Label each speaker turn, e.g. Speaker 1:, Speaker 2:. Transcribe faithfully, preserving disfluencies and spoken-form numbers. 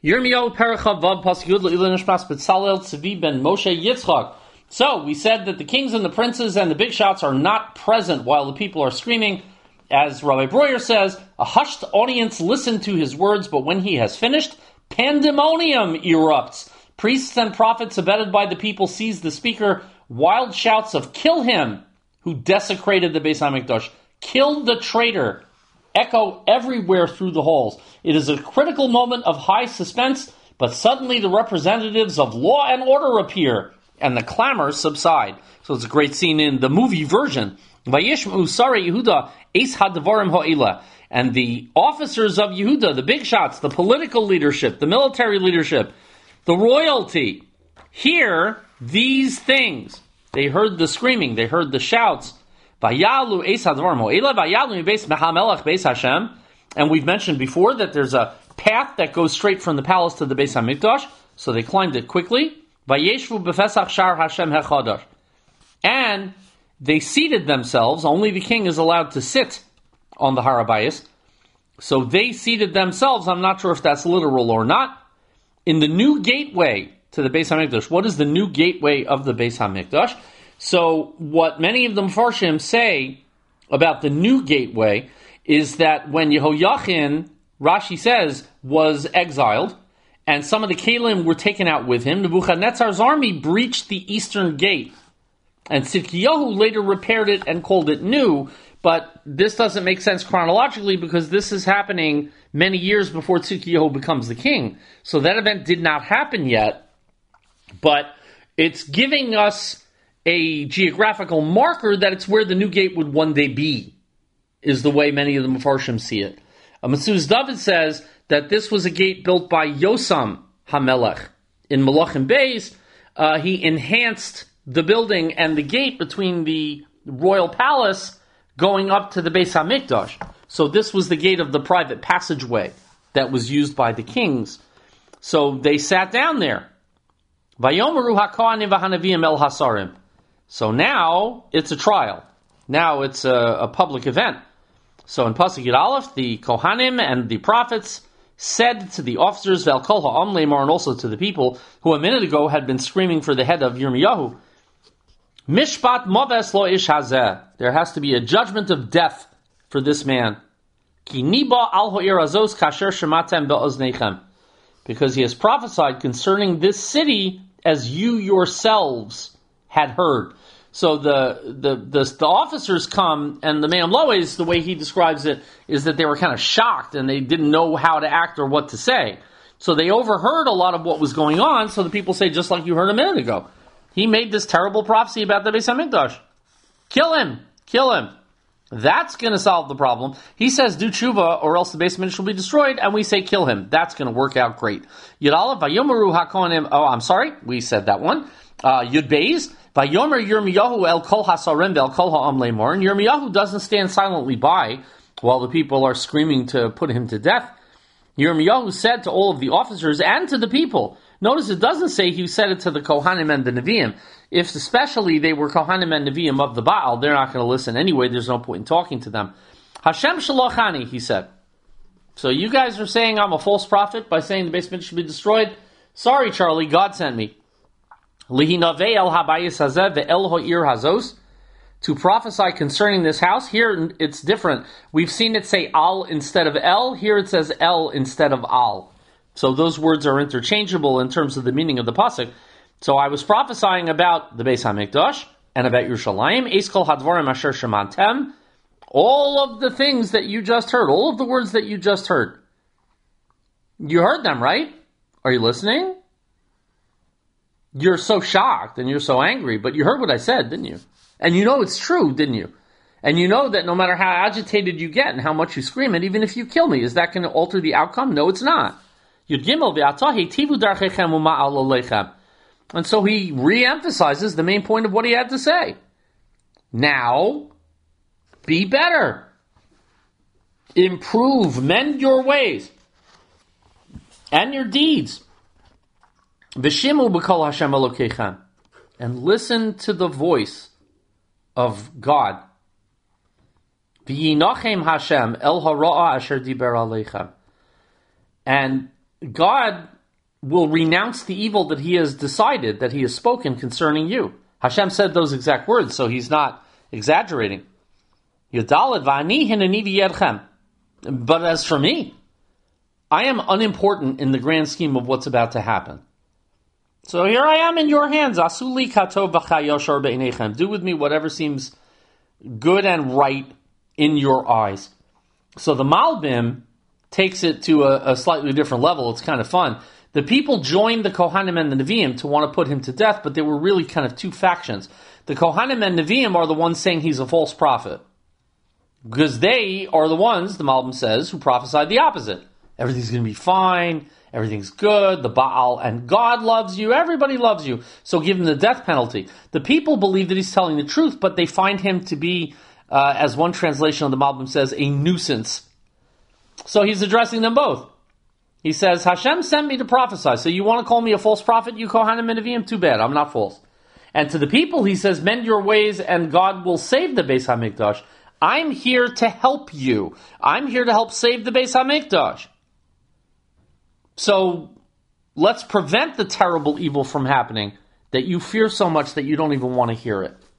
Speaker 1: Yirmiyahu Perach Vav Pasuk Yud Le'ilah Nishmas B'Tzalel Tzvi Ben Moshe Yitzchak. So, we said that the kings and the princes and the big shots are not present while the people are screaming. As Rabbi Breuer says, a hushed audience listened to his words, but when he has finished, pandemonium erupts. Priests and prophets abetted by the people seize the speaker. Wild shouts of "Kill him!" who desecrated the Beis HaMikdash. "Kill the traitor!" echo everywhere through the halls. It is a critical moment of high suspense, but suddenly the representatives of law and order appear, and the clamor subside. So it's a great scene in the movie version. Vayishmu Sari Yehuda Eis Hadvarim Ha'ila. And the officers of Yehuda, the big shots, the political leadership, the military leadership, the royalty, hear these things. They heard the screaming, they heard the shouts. Vayalu Eis Hadvarim Ha'ila, Vayalu Beis Mehamelech Beis Hashem. And we've mentioned before that there's a path that goes straight from the palace to the Beis HaMikdash, so they climbed it quickly. Vayeshvu befesach shar Hashem hechadash. And they seated themselves. Only the king is allowed to sit on the Har HaBayis. So they seated themselves. I'm not sure if that's literal or not. In the new gateway to the Beis HaMikdash. What is the new gateway of the Beis HaMikdash? So what many of the Mefarshim say about the new gateway is that when Yehoiachin, Rashi says, was exiled, and some of the Kalim were taken out with him, Nebuchadnezzar's army breached the eastern gate. And Tzidkiyahu later repaired it and called it new, but this doesn't make sense chronologically because this is happening many years before Tzidkiyahu becomes the king. So that event did not happen yet, but it's giving us a geographical marker that it's where the new gate would one day be, is the way many of the Mefarshim see it. Uh, Masuz David says that this was a gate built by Yosam HaMelech. In Malachim Beis, uh, he enhanced the building and the gate between the royal palace going up to the Beis HaMikdash. So this was the gate of the private passageway that was used by the kings. So they sat down there. Vayomeru haKohanim v'Hanavim el Hasarim. So now it's a trial. Now it's a, a public event. So in Pasuk Yud Aleph, the Kohanim and the prophets said to the officers, Vel Kol Ha'am Leimor, and also to the people who a minute ago had been screaming for the head of Yirmiyahu, Mishpat Moves Lo Ish Hazeh. There has to be a judgment of death for this man. Ki Niba Al Ha'ir Azos Kasher Shematem Be'oznechem. Because he has prophesied concerning this city as you yourselves had heard. So the the the, the officers come, and the Me'am Lois, the way he describes it, is that they were kind of shocked and they didn't know how to act or what to say. So they overheard a lot of what was going on, so the people say, just like you heard a minute ago, he made this terrible prophecy about the Beis HaMikdash. Kill him! Kill him! That's going to solve the problem. He says, do tshuva, or else the Beis HaMikdash will be destroyed, and we say, kill him. That's going to work out great. Yud Aleph, Vayomeru HaKohanim, oh, I'm sorry, we said that one. Uh, Yud Beis, Vayomer Yirmiyahu el Kol Hasarim el Kol Ha'am Leimor, and Yirmiyahu doesn't stand silently by while the people are screaming to put him to death. Yirmiyahu said to all of the officers and to the people, notice it doesn't say he said it to the Kohanim and the Nevi'im. If especially they were Kohanim and Nevi'im of the Baal, they're not going to listen anyway, there's no point in talking to them. Hashem Shalachani, he said. So you guys are saying I'm a false prophet by saying the Beis HaMikdash should be destroyed? Sorry, Charlie, God sent me. Lihinavei el habayis hazeh ve'el ha'ir hazos, to prophesy concerning this house. Here it's different. We've seen it say al instead of el. Here it says el instead of al. So those words are interchangeable in terms of the meaning of the pasuk. So I was prophesying about the Beis HaMikdash and about Yerushalayim. Eis kol hadvarim asher shemantem. All of the things that you just heard, all of the words that you just heard. You heard them, right? Are you listening? You're so shocked and you're so angry, but you heard what I said, didn't you? And you know it's true, didn't you? And you know that no matter how agitated you get and how much you scream it, even if you kill me, is that going to alter the outcome? No, it's not. And so he re-emphasizes the main point of what he had to say. Now, be better. Improve, mend your ways and your deeds. V'shimu b'kol Hashem Elokeichem, and listen to the voice of God. V'yinachem Hashem el hara'a asher diber aleichem, and God will renounce the evil that he has decided, that he has spoken concerning you. Hashem said those exact words, so he's not exaggerating. But as for me, I am unimportant in the grand scheme of what's about to happen. So here I am in your hands. Do with me whatever seems good and right in your eyes. So the Malbim takes it to a, a slightly different level. It's kind of fun. The people joined the Kohanim and the Nevi'im to want to put him to death, but they were really kind of two factions. The Kohanim and Nevi'im are the ones saying he's a false prophet. Because they are the ones, the Malbim says, who prophesied the opposite. Everything's going to be fine. Everything's good. The Baal and God loves you. Everybody loves you. So give him the death penalty. The people believe that he's telling the truth, but they find him to be, uh, as one translation of the Malbim says, a nuisance. So he's addressing them both. He says, Hashem sent me to prophesy. So you want to call me a false prophet, you Kohanim and Nevi'im? Too bad. I'm not false. And to the people, he says, mend your ways and God will save the Beis HaMikdash. I'm here to help you. I'm here to help save the Beis HaMikdash. So let's prevent the terrible evil from happening that you fear so much that you don't even want to hear it.